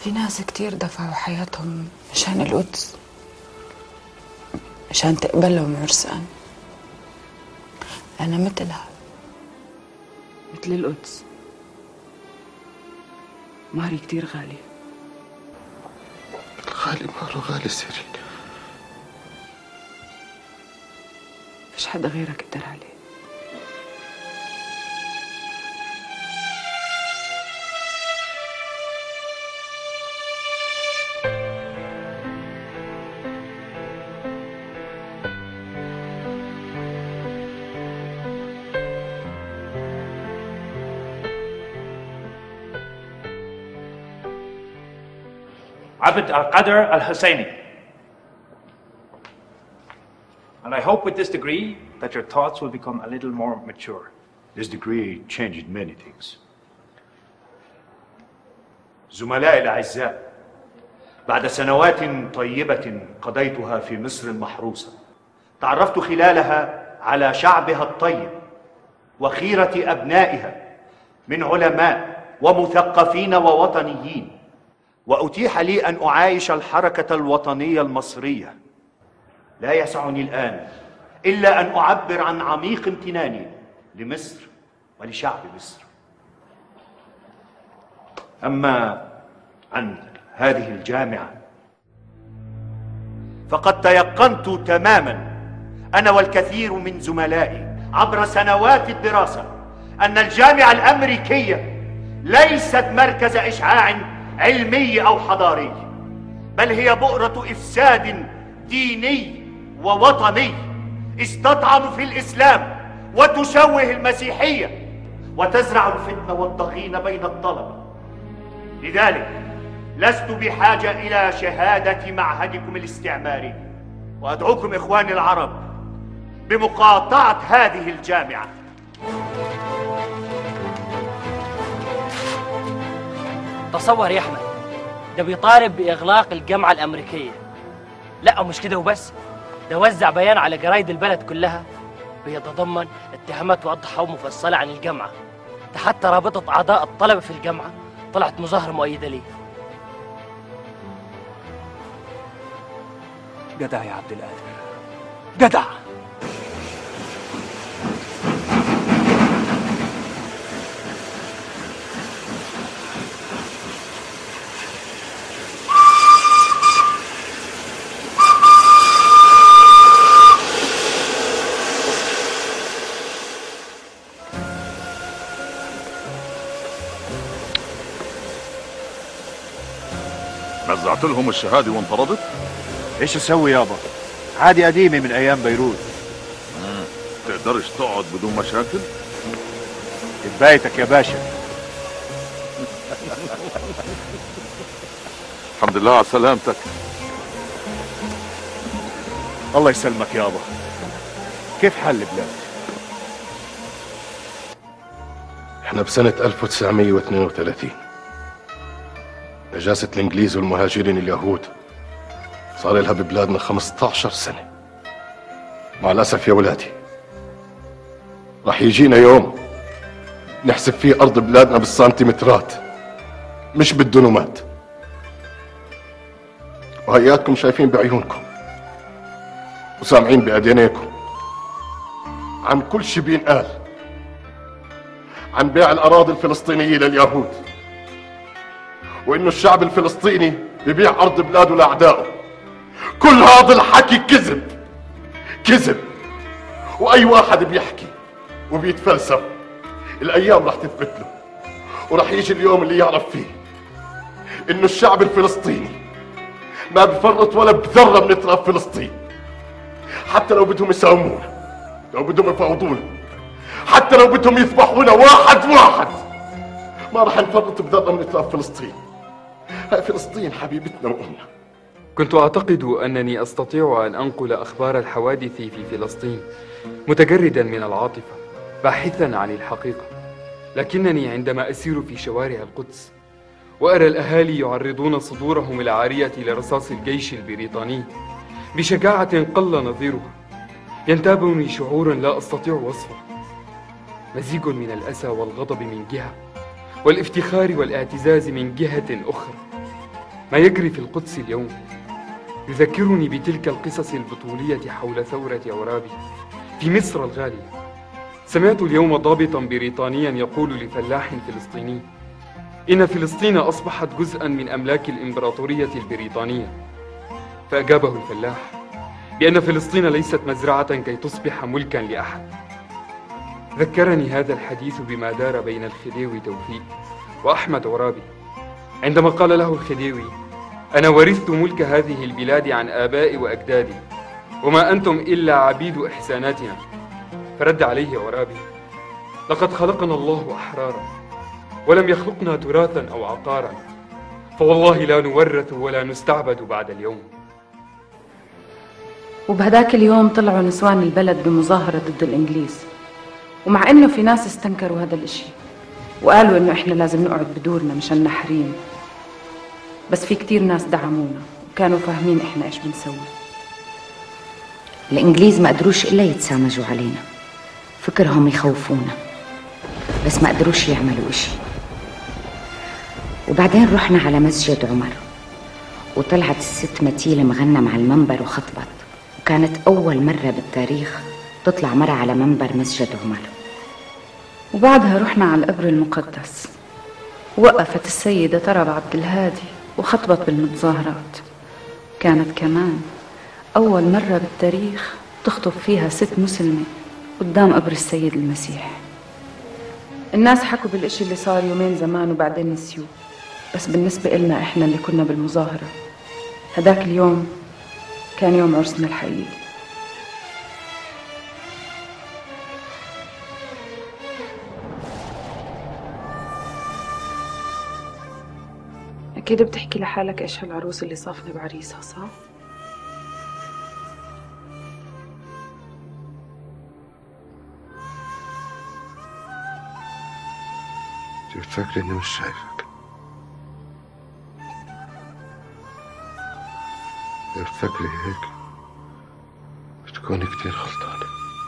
في ناس كتير دفعوا حياتهم مشان القدس، مشان تقبلهم عرسان. أنا مثلها، مثل القدس. مهري كتير غالي. الغالي مهره غالي سيرين. مفيش حدا غيرك قدر عليه. Abd al-Qadir al-Husseini. And I hope with this degree that your thoughts will become a little more mature. This degree changed many things. زملائي الأعزاء، بعد سنوات طيبة قضيتها في مصر المحروسة، تعرفت خلالها على شعبها الطيب وخيرة أبنائها من علماء ومثقفين ووطنيين، وأتيح لي أن أعايش الحركة الوطنية المصرية. لا يسعني الآن إلا أن أعبر عن عميق امتناني لمصر ولشعب مصر. أما عن هذه الجامعة فقد تيقنت تماما أنا والكثير من زملائي عبر سنوات الدراسة أن الجامعة الأمريكية ليست مركز إشعاع علمي أو حضاري، بل هي بؤرة إفساد ديني ووطني استطعم في الإسلام وتشوه المسيحية وتزرع الفتنة والضغين بين الطلبة. لذلك لست بحاجة إلى شهادة معهدكم الاستعماري، وأدعوكم إخواني العرب بمقاطعة هذه الجامعة. تصور يا أحمد، ده بيطالب بإغلاق الجامعة الأمريكية. لا مش كده وبس، ده وزع بيان على جرايد البلد كلها بيتضمن اتهامات واضحة ومفصلة عن الجامعة. ده حتى رابطة أعضاء الطلبة في الجامعة طلعت مظاهرة مؤيدة ليه. جدع يا عبد القادر، جدع. نزعت لهم الشهادة وانطردت؟ ايش اسوي يابا؟ عادي قديمة من ايام بيروت. تقدرش تقعد بدون مشاكل؟ كبايتك يا باشا. الحمد لله على سلامتك. الله يسلمك يابا. كيف حال البلاد؟ احنا بسنة 1932. نجاسة الانجليز والمهاجرين اليهود صار لها ببلادنا 15 سنة. مع الأسف يا ولادي راح يجينا يوم نحسب فيه أرض بلادنا بالسنتيمترات مش بالدنومات. وهياتكم شايفين بعيونكم وسامعين بأذنيكم عن كل شي بينقال عن بيع الأراضي الفلسطينية لليهود، وإنه الشعب الفلسطيني ببيع أرض بلاده لأعدائه. كل هذا الحكي كذب كذب، وأي واحد بيحكي وبيتفلسف الأيام رح تثبت له، ورح يجي اليوم اللي يعرف فيه إنه الشعب الفلسطيني ما بفرط ولا بذرة من تراب فلسطين. حتى لو بدهم يساومونا، لو بدهم يفاوضونا، حتى لو بدهم يذبحونا واحد واحد، ما رح نفرط بذرة من تراب فلسطين. هاي فلسطين حبيبتنا وأمنا. كنت أعتقد أنني أستطيع أن أنقل أخبار الحوادث في فلسطين متجردا من العاطفة باحثا عن الحقيقة، لكنني عندما أسير في شوارع القدس وأرى الأهالي يعرضون صدورهم العارية لرصاص الجيش البريطاني بشجاعة قل نظيرها، ينتابني شعور لا أستطيع وصفه. مزيج من الأسى والغضب من جهة، والافتخار والاعتزاز من جهة أخرى. ما يجري في القدس اليوم يذكرني بتلك القصص البطولية حول ثورة عرابي في مصر الغالية. سمعت اليوم ضابطا بريطانيا يقول لفلاح فلسطيني إن فلسطين أصبحت جزءا من أملاك الإمبراطورية البريطانية، فأجابه الفلاح بأن فلسطين ليست مزرعة كي تصبح ملكا لأحد. ذكرني هذا الحديث بما دار بين الخديوي توفيق وأحمد عرابي عندما قال له الخديوي: أنا ورثت ملك هذه البلاد عن آبائي وأجدادي، وما أنتم إلا عبيد إحساناتنا. فرد عليه عرابي: لقد خلقنا الله أحرارا ولم يخلقنا تراثا أو عقارا، فوالله لا نورث ولا نستعبد بعد اليوم. وبهداك اليوم طلعوا نسوان البلد بمظاهرة ضد الإنجليز، ومع إنه في ناس استنكروا هذا الإشي وقالوا إنه إحنا لازم نقعد بدورنا مشان نحرين، بس في كتير ناس دعمونا وكانوا فاهمين إحنا إيش بنسوي. الإنجليز ما قدروش إلا يتسامجوا علينا، فكرهم يخوفونا، بس ما قدروش يعملوا إشي. وبعدين رحنا على مسجد عمر، وطلعت الست متيلة مغنم على المنبر وخطبت، وكانت أول مرة بالتاريخ تطلع مرة على منبر مسجد عمر. وبعدها رحنا على القبر المقدس، وقفت السيدة ترى عبد الهادي وخطبت بالمتظاهرات. كانت كمان أول مرة بالتاريخ تخطب فيها ست مسلمة قدام قبر السيد المسيح. الناس حكوا بالإشي اللي صار يومين زمان وبعدين نسيوه، بس بالنسبة إلنا إحنا اللي كنا بالمظاهرة هداك اليوم كان يوم عرسنا الحقيقي. أكيد بتحكي لحالك إيش هالعروس اللي صافنة بعريسها، صح؟ انت بتفكري اني مش شايفك؟ اذا بتفكري هيك بتكوني كتير غلطانة.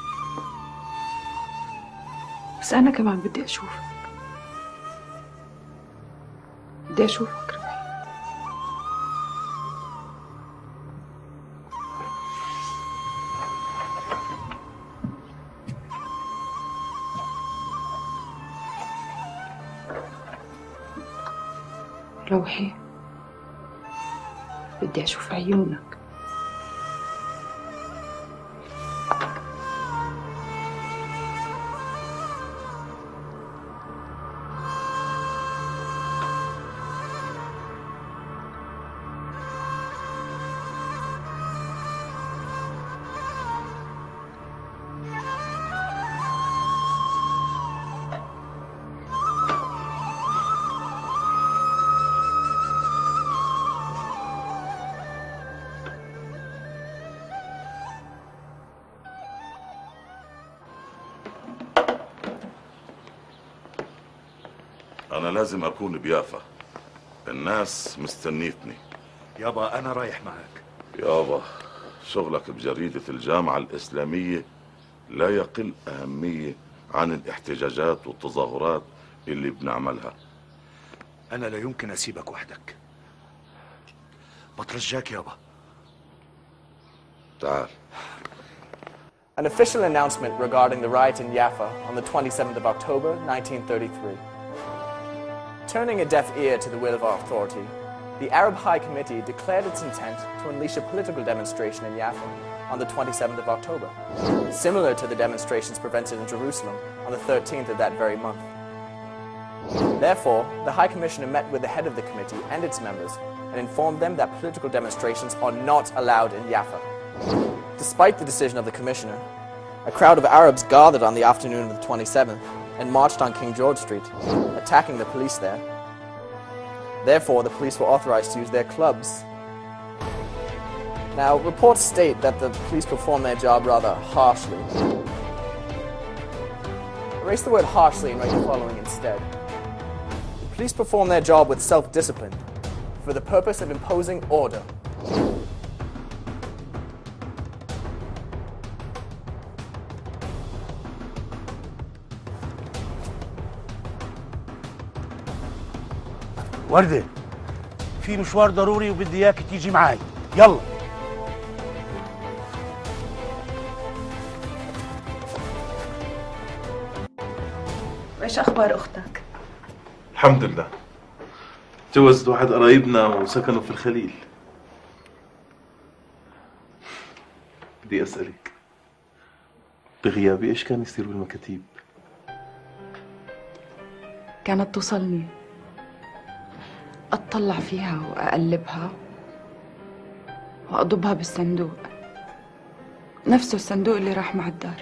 بس أنا كمان بدي أشوفك، بدي أشوفك ربيع. روحي، بدي أشوف عيونك. أنا لازم أكون بيافا، الناس مستنيتني. يابا أنا رايح معك. يابا شغلك بجريدة الجامعة الإسلامية لا يقل أهمية عن الاحتجاجات والتظاهرات اللي بنعملها. أنا لا يمكن أسيبك وحدك، بترجاك يابا. تعال. An official announcement regarding the riot in Jaffa on the 27th of October, 1933. Turning a deaf ear to the will of our authority, the Arab High Committee declared its intent to unleash a political demonstration in Jaffa on the 27th of October, similar to the demonstrations prevented in Jerusalem on the 13th of that very month. Therefore, the High Commissioner met with the head of the committee and its members and informed them that political demonstrations are not allowed in Jaffa. Despite the decision of the Commissioner, a crowd of Arabs gathered on the afternoon of the 27th and marched on King George Street, attacking the police there. Therefore, the police were authorized to use their clubs. Now, reports state that the police performed their job rather harshly. Erase the word harshly and write the following instead. The police performed their job with self-discipline for the purpose of imposing order. وردة، في مشوار ضروري وبدي اياك تيجي معي. يلا. وايش اخبار اختك؟ الحمد لله، تجوزت واحد قرايبنا وسكنوا في الخليل. بدي اسالك، بغيابي ايش كان يصير بالمكاتيب؟ كانت توصلني اطلع فيها واقلبها واضبها بالصندوق، نفسه الصندوق اللي راح مع الدار.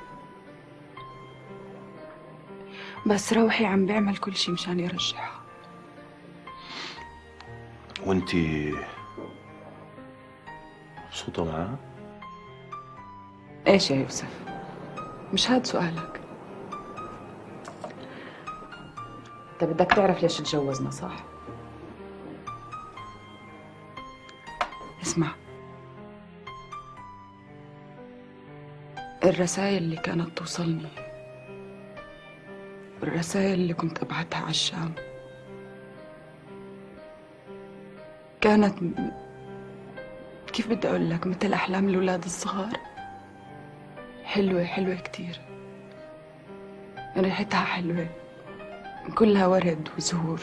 بس روحي عم بيعمل كل شي مشان يرجعها. وانتي مبسوطة معاها؟ ايش يا يوسف؟ مش هاد سؤالك. انت بدك تعرف ليش تجوزنا، صح؟ اسمع، الرسائل اللي كانت توصلني، الرسائل اللي كنت ابعتها على الشام، كانت كيف بدي اقول لك، مثل احلام الاولاد الصغار. حلوة حلوة كتير، ريحتها حلوة، كلها ورد وزهور.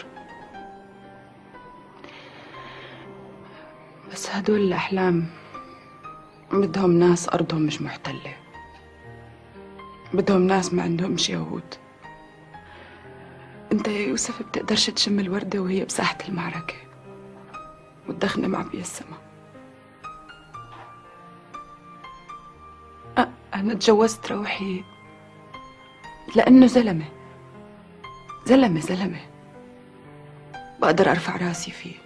بس هدول الأحلام بدهم ناس أرضهم مش محتلة، بدهم ناس ما عندهمش يهود. انت يا يوسف بتقدرش تشم الوردة وهي بساحة المعركة والدخنة معبية السما. أنا تجوزت روحي لأنه زلمة زلمة بقدر أرفع راسي فيه.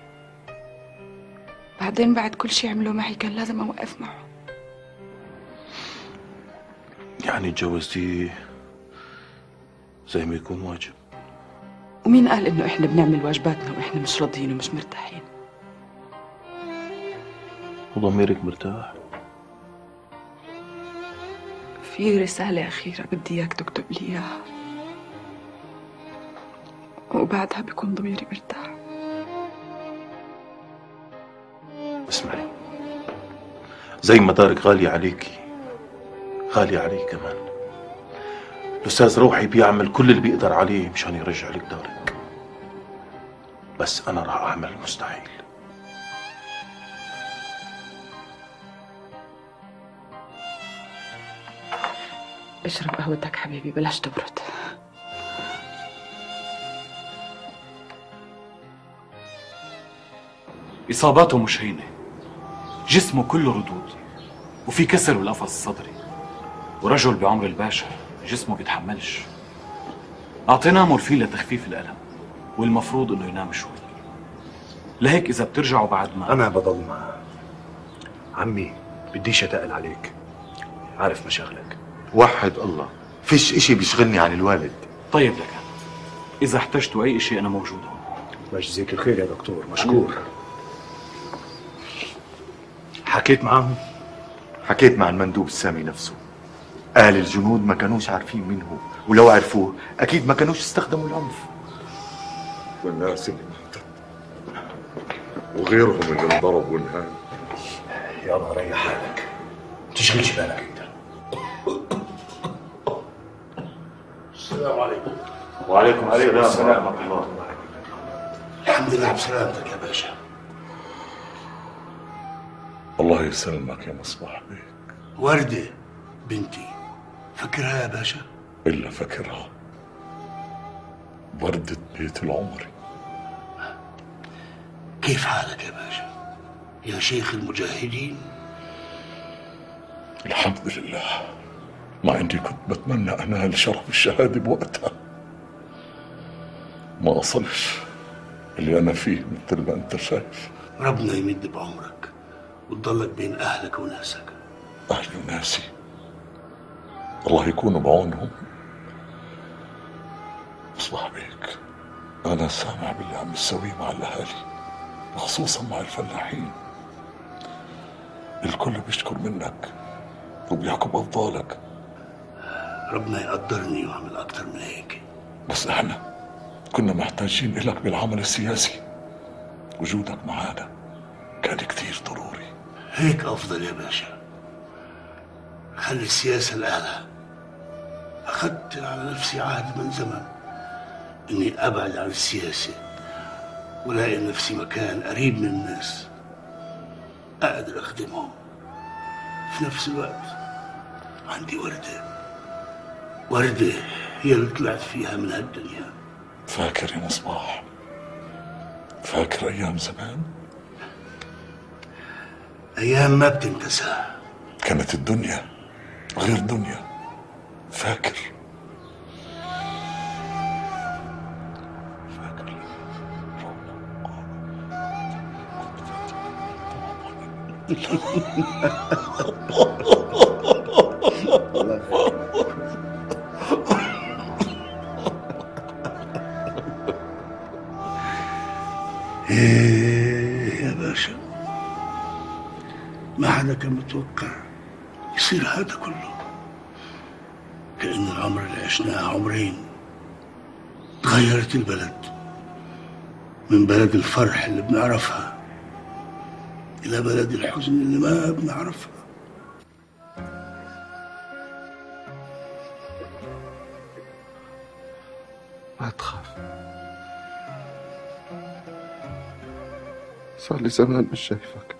بعدين بعد كل شي عمله معي كان لازم أوقف معه. يعني تجوزتي زي ما يكون واجب. ومين قال إنه إحنا بنعمل واجباتنا وإحنا مش راضيين ومش مرتاحين؟ وضميرك مرتاح؟ في رسالة أخيرة بدي إياك تكتب لي إياها، وبعدها بيكون ضميري مرتاح. اسمعي، زي ما دارك غالية عليكي غالية علي كمان. الأستاذ روحي بيعمل كل اللي بيقدر عليه مشان يرجع لك دارك، بس أنا راح أعمل المستحيل. اشرب قهوتك حبيبي، بلاش تبرد. إصاباته مش هينة، جسمه كله ردود، وفي كسر بالقفص الصدري، ورجل بعمر الباشا جسمه بيتحملش. أعطيناه مورفين لتخفيف الألم، والمفروض إنه ينام شوي. لهيك إذا بترجعوا بعد ما أنا بضل معه. عمي بديش أتقل عليك، عارف مشاغلك. وحد الله، فيش إشي بيشغلني عن الوالد. طيب لك، إذا احتجتوا أي إشي أنا موجود هون. الله يجزيك الخير يا دكتور، مشكور. حكيت معهم؟ حكيت مع المندوب السامي نفسه، قال الجنود ما كانوش عارفين مين هو، ولو عرفوه أكيد ما كانوش استخدموا العنف. والناس اللي ماتت وغيرهم اللي انضرب وانهان. يلا ريح حالك، ما تشغلش بالك انت. السلام عليكم. وعليكم السلام ورحمة الله. الحمد لله بسلامتك يا باشا. الله يسلمك يا مصباح بيك. وردة بنتي فكرها يا باشا؟ إلا فكرها، وردة بيت العمري. كيف حالك يا باشا يا شيخ المجاهدين؟ الحمد لله، مع إني كنت بتمنى أنال شرف الشهادة بوقتها، ما أصلش اللي أنا فيه مثل ما أنت شايف. ربنا يمد بعمرك وتضلك بين أهلك وناسك. أهلي وناسي الله يكون بعونهم. مصباح بيك، أنا سامع باللي عم تسويه مع الأهالي، خصوصا مع الفلاحين. الكل بيشكر منك وبيحكم أفضالك. ربنا يقدرني وأعمل أكتر من هيك. بس إحنا كنا محتاجين إلك بالعمل السياسي، وجودك معانا كان كتير ضروري. هيك أفضل يا باشا، خلي السياسة الأعلى. أخذت على نفسي عهد من زمن إني أبعد عن السياسة ولاقي نفسي مكان قريب من الناس أقدر أخدمهم. في نفس الوقت عندي وردة هي اللي طلعت فيها من هالدنيا. فاكر يا مصباح؟ فاكر أيام زمان؟ أيام ما بتنتسى. كانت الدنيا غير دنيا. فاكر؟ ايه يا باشا، ما حدا كان متوقع يصير هذا كله. كأن العمر اللي عشناه عمرين. تغيرت البلد من بلد الفرح اللي بنعرفها إلى بلد الحزن اللي ما بنعرفها. ما تخاف، صار لي زمان مش شايفك،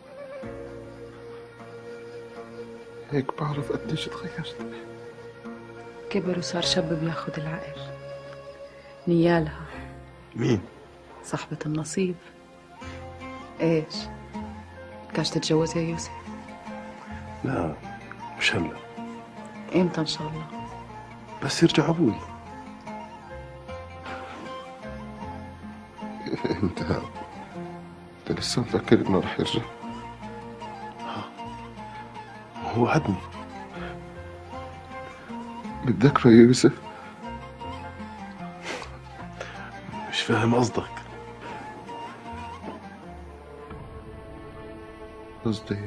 هيك بعرف قديش تغيرت. كبر وصار شاب بياخد العقل. نيالها. مين؟ صاحبة النصيب. ايش؟ بدكاش تتجوز يا يوسف؟ لا مش هلا. امتى ان شاء الله؟ بس يرجع ابوي. انت لسه مفكر انه رح يرجع؟ هو وعدني. بتذكره يا يوسف؟ مش فاهم قصدك. قصدي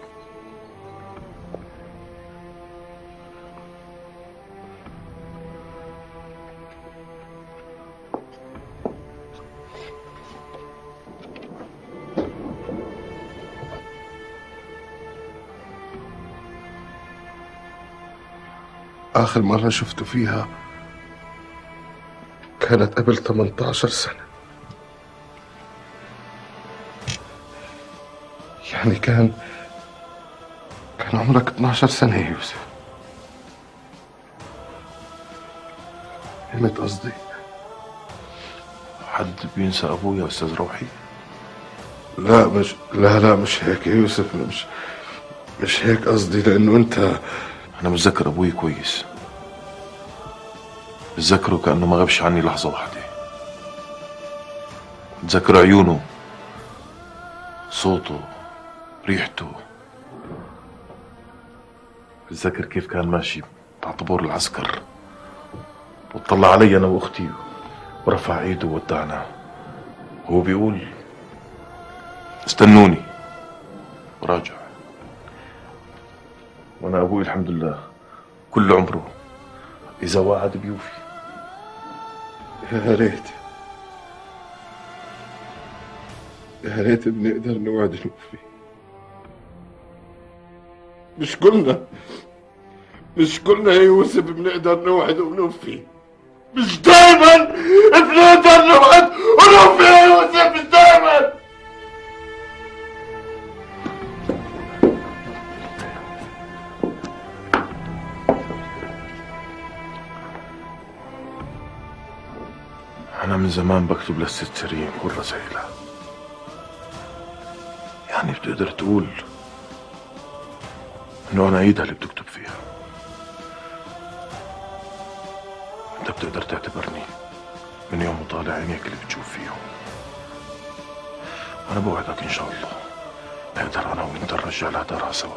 آخر مرة شفته فيها كانت قبل 18 سنة. يعني كان عمرك 12 سنة يا يوسف. فهمت قصدي؟ حد بينسى أبويا يا أستاذ روحي؟ لا مش هيك يا يوسف. مش هيك قصدي. لأنه أنت، أنا متذكر أبوي كويس، بتذكره كأنه ما غابش عني لحظة واحدة. بتذكر عيونه، صوته، ريحته. بتذكر كيف كان ماشي مع طابور العسكر وطلع علي أنا وأختي ورفع إيده وودعنا، وهو بيقول استنوني وراجع. وأنا أبوي الحمد لله كل عمره إذا وعد بيوفي. يا ريت بنقدر نوعد نوفي. مش قلنا يا يوسف بنقدر نوعد ونوفي. مش دايما بنقدر نوعد ونوفي يا يوسف، مش دايما. أنا من زمان بكتب للست سريم كل رسائلها. يعني بتقدر تقول إنه أنا إيدها اللي بتكتب فيها. أنت بتقدر تعتبرني من يوم وطالع عينيك اللي بتشوف فيهم. أنا بوعدك إن شاء الله نقدر أنا وأنت نرجع لها دارها سوا.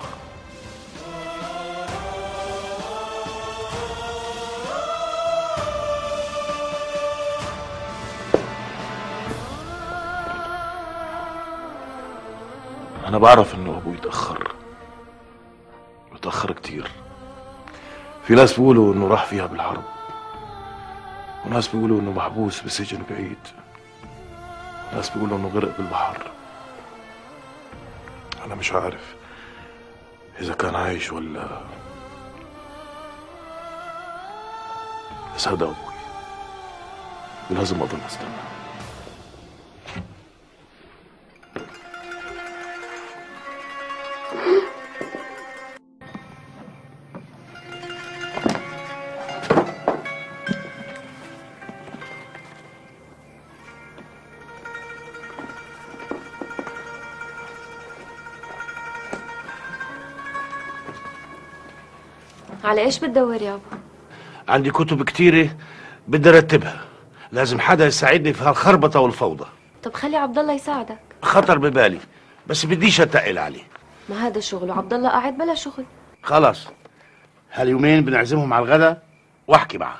أنا بعرف إنه أبوي متأخر كتير. في ناس بيقولوا إنه راح فيها بالحرب، وناس بيقولوا إنه محبوس بسجن بعيد، ناس بيقولوا انه غرق بالبحر. انا مش عارف اذا كان عايش ولا. بس هذا ابوي، لازم اضل استنى. على ايش بتدور يابا؟ عندي كتب كتيرة بدي ارتبها، لازم حدا يساعدني في هالخربطة والفوضى. طب خلي عبد الله يساعدك. خطر ببالي بس بديش اتقل عليه. ما هذا شغل وعبد الله قاعد بلا شغل. خلاص هاليومين بنعزمهم على الغداء واحكي معه.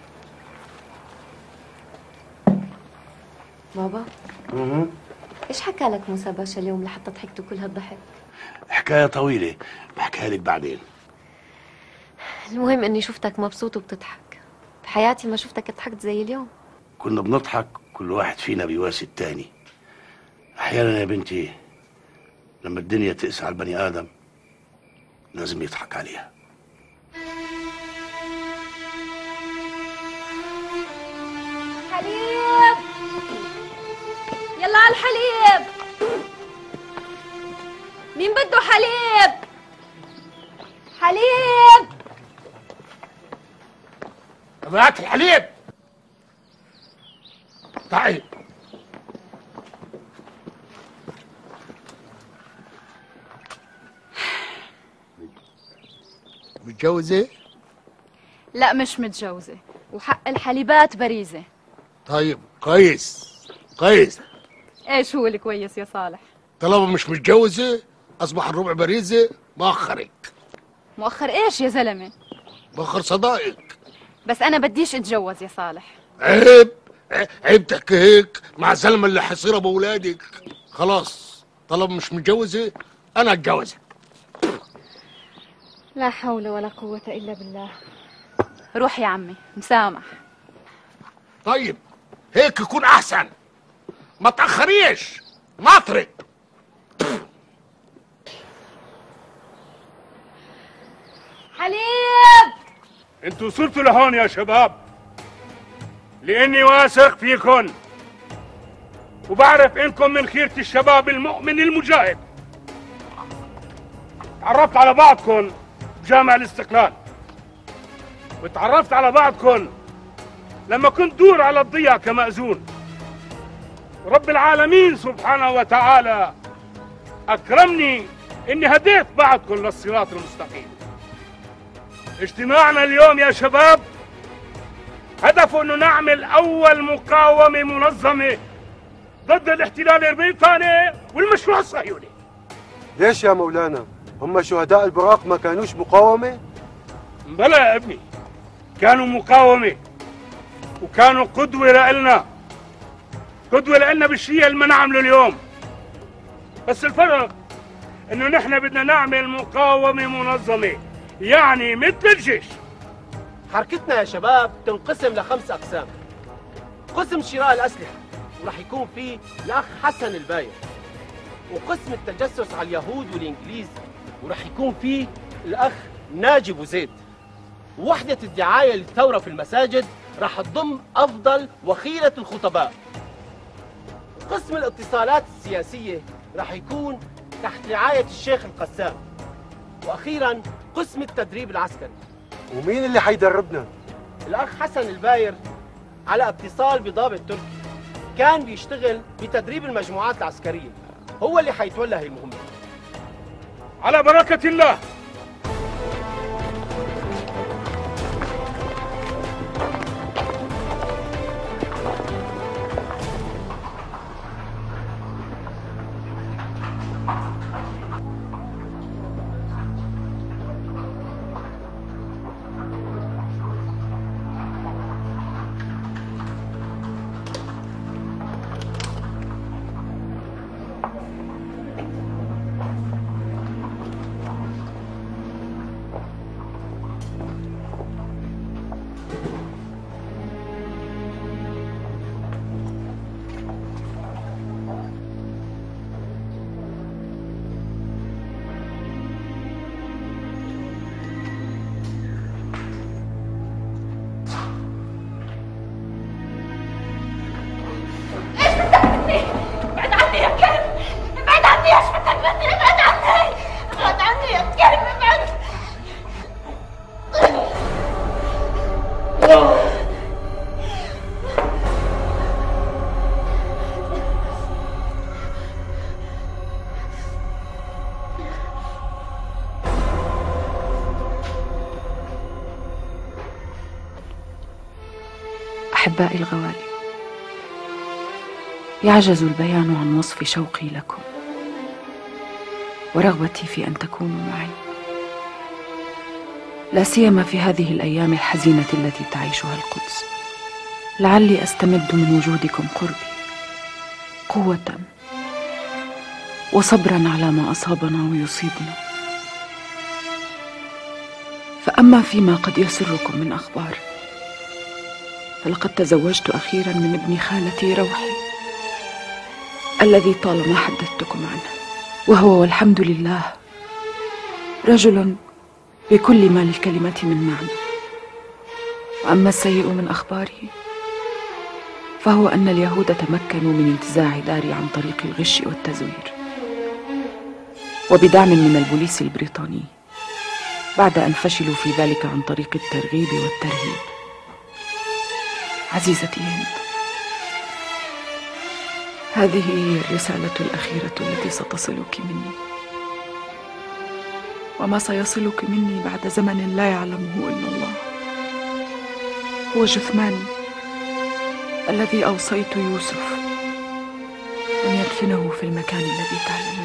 بابا ايش حكى لك موسى باشا اليوم لحتى ضحكتوا كل هالضحك؟ حكاية طويلة بحكيها لك بعدين. المهم اني شفتك مبسوط وبتضحك. بحياتي ما شفتك ضحكت زي اليوم. كنا بنضحك كل واحد فينا بيواسي التاني. احيانا يا بنتي لما الدنيا تقسى على البني ادم لازم يضحك عليها. حليب يلا على الحليب. مين بده حليب؟ حليب معك الحليب. تعي. متجوزة؟ لا مش متجوزة، وحق الحليبات بريزة. طيب كويس كويس. ايش هو الكويس يا صالح؟ طالما مش متجوزة أصبح الربع بريزة. مؤخرك. مؤخر ايش يا زلمة؟ مؤخر صدائق. بس أنا بديش أتجوز يا صالح. عيب عيب تحكي هيك مع زلمة اللي حيصير أبو أولادك. خلاص طالما مش متجوزة أنا أتجوزك. لا حول ولا قوة إلا بالله. روح يا عمي مسامح. طيب هيك يكون أحسن. ما تأخريش مطرق. حليب انتوا وصلتوا لهون يا شباب لاني واثق فيكن وبعرف انكم من خيرة الشباب المؤمن المجاهد. تعرفت على بعضكم بجامع الاستقلال وتعرفت على بعضكم لما كنت دور على الضيعة كمأذون. ورب العالمين سبحانه وتعالى أكرمني إني هديت بعضكم للصراط المستقيم. اجتماعنا اليوم يا شباب هدفه إنه نعمل أول مقاومة منظمة ضد الاحتلال البريطاني والمشروع الصهيوني. ليش يا مولانا؟ هم شهداء البراق ما كانوش مقاومة؟ بلى يا ابني كانوا مقاومة وكانوا قدوة لإلنا، قدوة لإلنا بالشيء اللي ما نعمله اليوم. بس الفرق إنه نحن بدنا نعمل مقاومة منظمة يعني مثل الجيش. حركتنا يا شباب تنقسم ل5 أقسام. قسم شراء الأسلحة ورح يكون فيه الأخ حسن الباير، وقسم التجسس على اليهود والإنجليز ورح يكون فيه الأخ ناجي أبو زيد، ووحدة الدعاية للثورة في المساجد رح تضم أفضل وخيرة الخطباء. قسم الاتصالات السياسية رح يكون تحت رعاية الشيخ القسام. وأخيراً قسم التدريب العسكري. ومين اللي حيدربنا؟ الأخ حسن الباير على اتصال بضابط تركي كان بيشتغل بتدريب المجموعات العسكرية، هو اللي حيتولى هي المهمة. على بركة الله. أحبائي الغوالي، يعجز البيان عن وصف شوقي لكم ورغبتي في أن تكونوا معي، لا سيما في هذه الأيام الحزينة التي تعيشها القدس. لعلي أستمد من وجودكم قربي، قوة وصبرا على ما أصابنا ويصيبنا. فأما فيما قد يسركم من أخبار، فلقد تزوجت أخيرا من ابن خالتي روحي الذي طالما حدثتكم عنه، وهو والحمد لله رجل بكل ما للكلمة من معنى. وأما السيء من أخباره فهو أن اليهود تمكنوا من انتزاع داري عن طريق الغش والتزوير وبدعم من البوليس البريطاني، بعد أن فشلوا في ذلك عن طريق الترغيب والترهيب. عزيزتي هند، هذه هي الرسالة الأخيرة التي ستصلك مني، وما سيصلك مني بعد زمن لا يعلمه إلا الله هو جثماني الذي أوصيت يوسف أن يدفنه في المكان الذي تعلمون.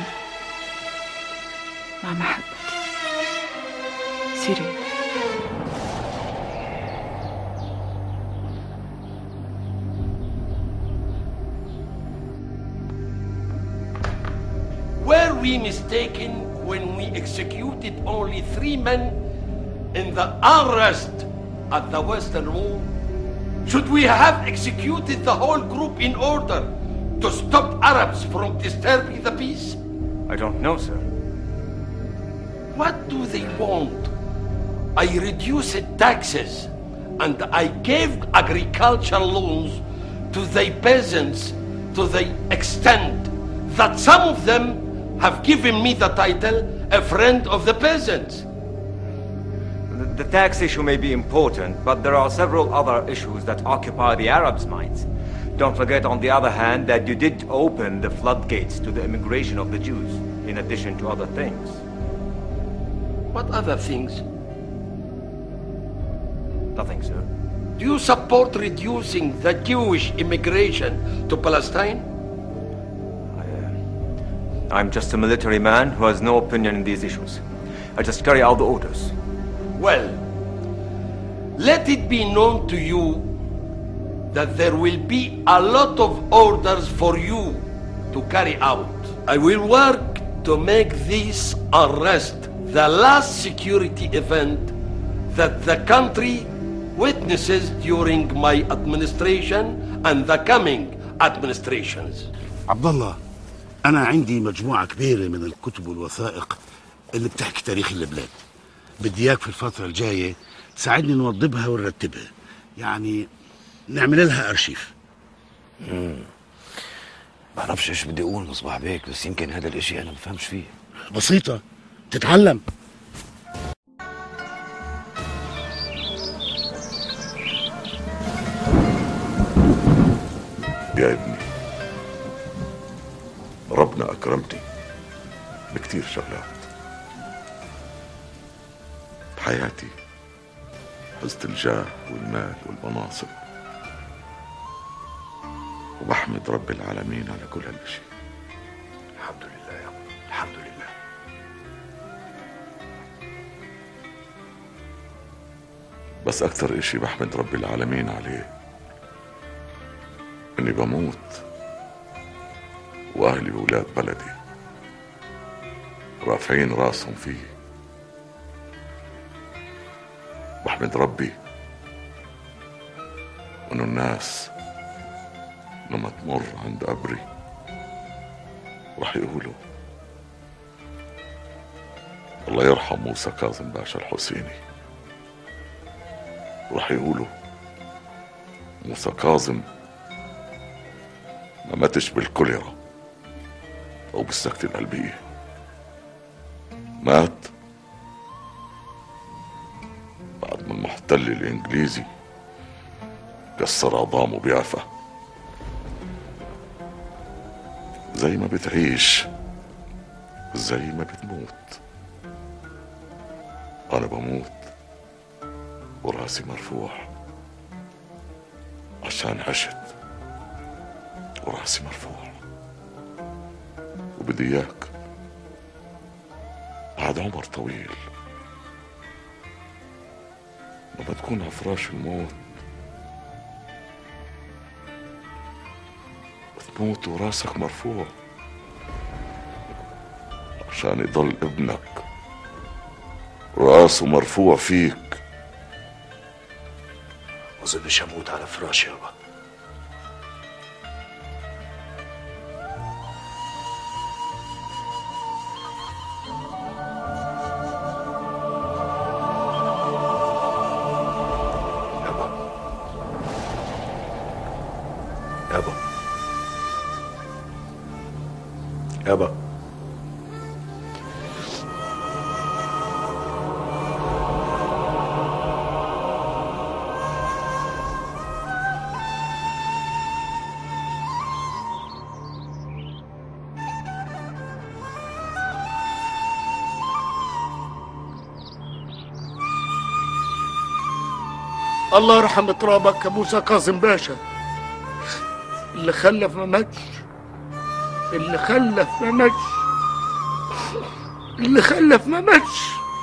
مع محبتي، سيرين. Were we mistaken when we executed only 3 men in the unrest at the Western Wall? Should we have executed the whole group in order to stop Arabs from disturbing the peace? I don't know, sir. What do they want? I reduced taxes and I gave agricultural loans to the peasants to the extent that some of them have given me the title a friend of the peasants. The tax issue may be important, but there are several other issues that occupy the Arabs' minds. Don't forget, on the other hand, that you did open the floodgates to the immigration of the Jews, in addition to other things. What other things? Nothing, sir. Do you support reducing the Jewish immigration to Palestine? I'm just a military man who has no opinion in these issues. I just carry out the orders. Well, let it be known to you that there will be a lot of orders for you to carry out. I will work to make this arrest the last security event that the country witnesses during my administration and the coming administrations. عبد الله، أنا عندي مجموعة كبيرة من الكتب والوثائق اللي بتحكي تاريخ البلاد. بدي إياك في الفترة الجاية تساعدني نوضبها ونرتبها، يعني نعمل لها أرشيف. بعرفش إيش بدي أقول مصباح بيك، بس يمكن هذا الإشي أنا بفهمش فيه. بسيطة، تتعلم. يا ابني، ربنا أكرمني بكتير شغلات بحياتي، حزت الجاه والمال والمناصب، وبحمد رب العالمين على كل هالشيء. الحمد لله يا ابني، الحمد لله. بس أكثر إشي بحمد رب العالمين عليه إني بموت وأهلي وولاد بلدي رافعين راسهم فيه. بحمد ربي إنه الناس لما تمر عند قبري رح يقولوا الله يرحم موسى كاظم باشا الحسيني، رح يقولوا موسى كاظم ما ماتش بالكوليرا أو بالسكتة القلبية، مات بعد ما المحتل الإنجليزي كسر عظامه بيعفى. زي ما بتعيش زي ما بتموت. أنا بموت وراسي مرفوع عشان عشت وراسي مرفوع. وبدي إياك بعد عمر طويل لما تكون على فراش الموت وتموت وراسك مرفوع عشان يضل ابنك راسه مرفوع فيك. ما اظنش هموت على فراشي يابا. يابا الله يرحم ترابك يا موسى كاظم باشا. اللي خلف ما ماتش، اللي خلف ما ماتش، اللي خلف ما ماتش.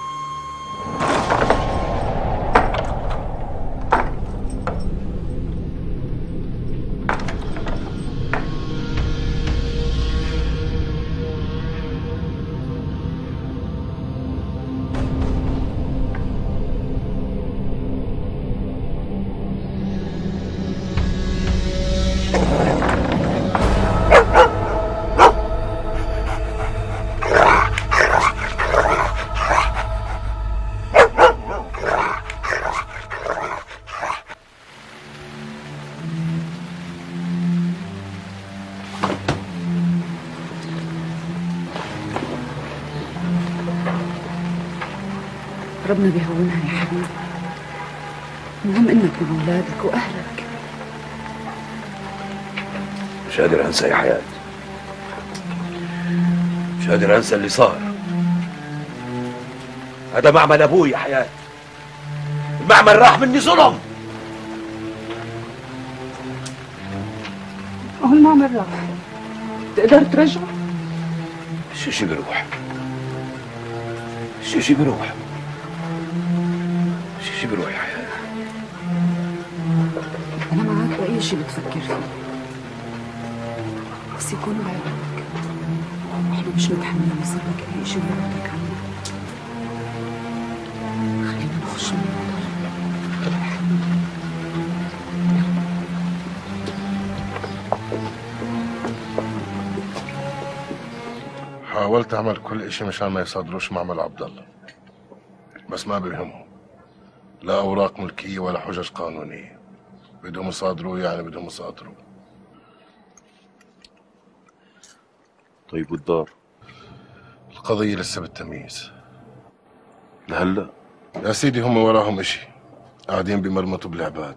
ربنا بيهونها يا حبيبي. المهم انك مع اولادك واهلك. مش قادر انسى يا حياة، مش قادر انسى اللي صار. هذا معمل ابوي يا حياة، المعمل راح مني ظلم. هو المعمل راح، تقدر ترجعه؟ الشيء بيروح، الشيء بيروح، الشيء بيروح يا حياة. أنا معاك بأي شيء بتفكر فيه، بس يكون بعينك. إحنا مش متحملين يصير لك أي شيء يبعدك عنا. خلينا نخش من الموضوع يا حبيبي. حاولت أعمل كل إشي مشان ما يصادروش معمل عبد الله، بس ما بيهمهم. لا أوراق ملكية ولا حجج قانونية. بدهم يصادروه يعني بدهم يصادروه. طيب والدار؟ القضية لسه بالتمييز لهلا؟ يا سيدي هم وراهم إشي، قاعدين بمرمطوا بالعباد.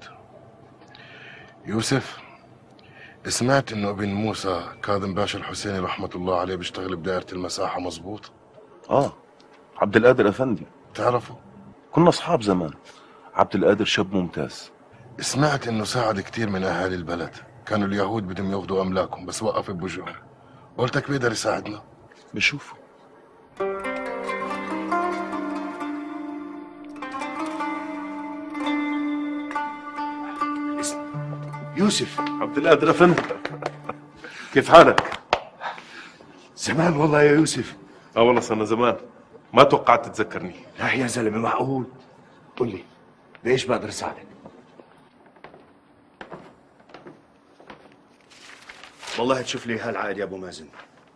يوسف، سمعت إنه ابن موسى كاظم باشا الحسيني رحمة الله عليه بيشتغل بدائرة المساحة، مظبوط؟ عبد القادر أفندي. تعرفه؟ كنا أصحاب زمان. عبد القادر شاب ممتاز. سمعت إنه ساعد كتير من أهالي البلد، كانوا اليهود بدهم ياخذوا أملاكهم بس وقف بوجههم. قلتك بيقدر يساعدنا. بشوفه. يوسف. عبد القادر أفندي، كيف حالك؟ زمان والله يا يوسف. والله صرنا زمان، ما توقعت تتذكرني. لا يا زلمه معقول. قل لي ليش بقدر اساعدك؟ والله تشوف لي هالعقد يا ابو مازن.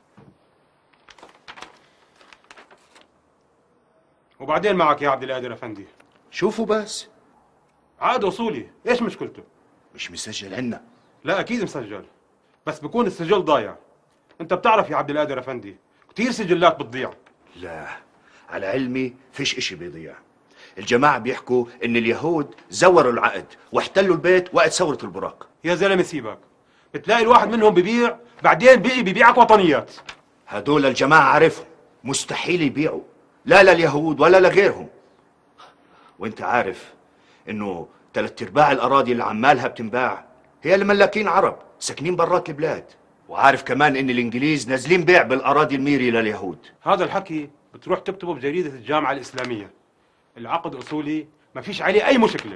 وبعدين معك يا عبد القادر افندي؟ شوفوا بس. عقد اصولي، ايش مشكلته؟ مش مسجل عنا. لا اكيد مسجل، بس بكون السجل ضايع. انت بتعرف يا عبد القادر افندي كثير سجلات بتضيع. لا على علمي فيش اشي بيضيع. الجماعة بيحكوا إن اليهود زوروا العقد واحتلوا البيت وقت ثورة البراق. يا زلمة سيبك، بتلاقي الواحد منهم ببيع بعدين بيجي بيبيعك وطنيات. هدول الجماعة عارفهم، مستحيل يبيعوا لا لليهود ولا لغيرهم. وانت عارف إنه 3/4 الأراضي اللي عمالها بتنباع هي لملاكين عرب ساكنين برات البلاد. وعارف كمان إن الإنجليز نازلين بيع بالأراضي الميري لليهود. هذا الحكي بتروح تكتبه بجريدة الجامعة الإسلامية. العقد أصولي ما فيش عليه أي مشكلة.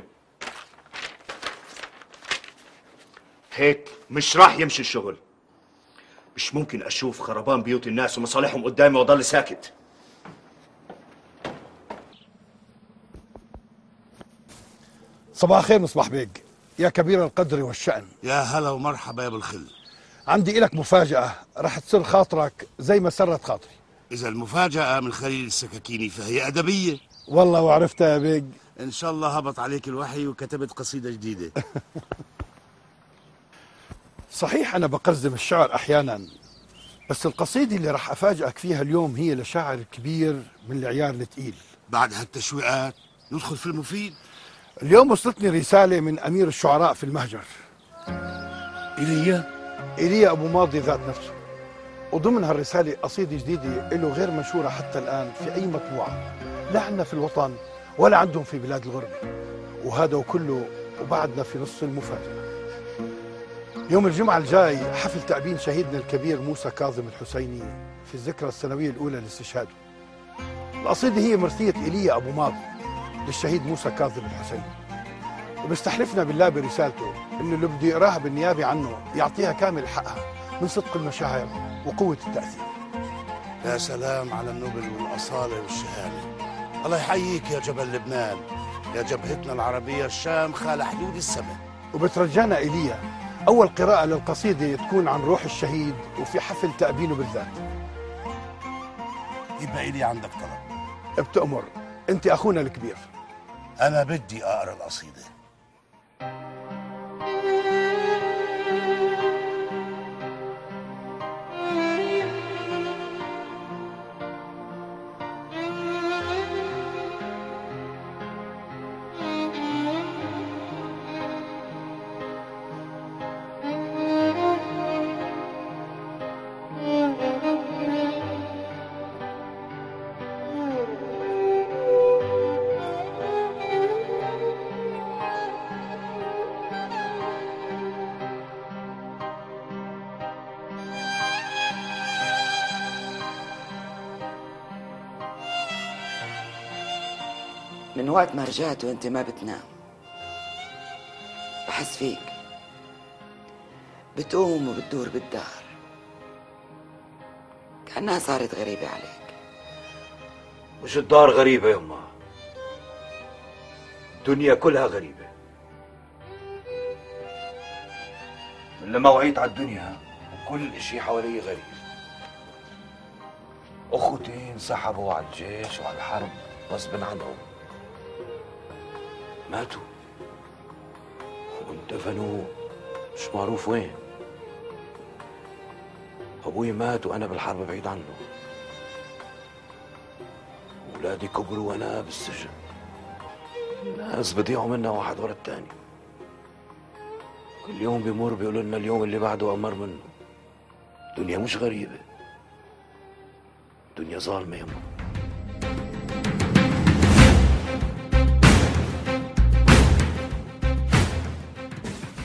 هيك مش راح يمشي الشغل. مش ممكن أشوف خربان بيوت الناس ومصالحهم قدامي وأضل ساكت. صباح الخير مصباح بيك يا كبير القدر والشأن. يا هلا ومرحبا يا بالخل. عندي إلك مفاجأة رح تسر خاطرك زي ما سرت خاطري. إذا المفاجأة من خليل السكاكيني فهي أدبية. والله وعرفتها يا بيج. إن شاء الله هبط عليك الوحي وكتبت قصيدة جديدة. صحيح أنا بقزم الشعر أحيانا، بس القصيدة اللي رح أفاجئك فيها اليوم هي لشاعر كبير من العيار الثقيل. بعد هالتشويقات ندخل في المفيد. اليوم وصلتني رسالة من أمير الشعراء في المهجر، إيليا أبو ماضي ذات نفسه، وضمن هالرسالة قصيدة جديدة له غير منشورة حتى الآن في أي مطبوعة، لا عندنا في الوطن ولا عندهم في بلاد الغربة، وهذا وكله وبعدنا في نص المفاجأة. يوم الجمعة الجاي حفل تأبين شهيدنا الكبير موسى كاظم الحسيني في الذكرى السنوية الأولى لاستشهاده. القصيدة هي مرثية إيليا أبو ماضي للشهيد موسى كاظم الحسيني، وبيستحلفنا بالله برسالته إنه اللي بده يقراها بالنيابة عنه يعطيها كامل حقها من صدق المشاعر وقوة التأثير. يا سلام على النبل والأصالة والشهامة. الله يحييك يا جبل لبنان، يا جبهتنا العربية الشامخة على حدود السماء. وبترجانا إيليا أول قراءة للقصيدة تكون عن روح الشهيد وفي حفل تأبينه بالذات. يبقى إلي عندك طلب. بتأمر، أنت أخونا الكبير. أنا بدي أقرأ القصيدة. من وقت ما رجعت وانت ما بتنام، بحس فيك بتقوم وبتدور بالدار كأنها صارت غريبة عليك. مش الدار غريبة يما، الدنيا كلها غريبة. من لما وعيت على الدنيا وكل اشي حوالي غريب. اخوتي انسحبوا على الجيش وعلى الحرب غصب عنهم، ماتوا واندفنوا مش معروف وين. ابوي مات وانا بالحرب بعيد عنه. اولادي كبروا وانا بالسجن. الناس بضيعوا منا واحد ورا الثاني. كل يوم بيمر بيقولوا لنا اليوم اللي بعده امر منه. الدنيا مش غريبه، الدنيا ظالمه يما.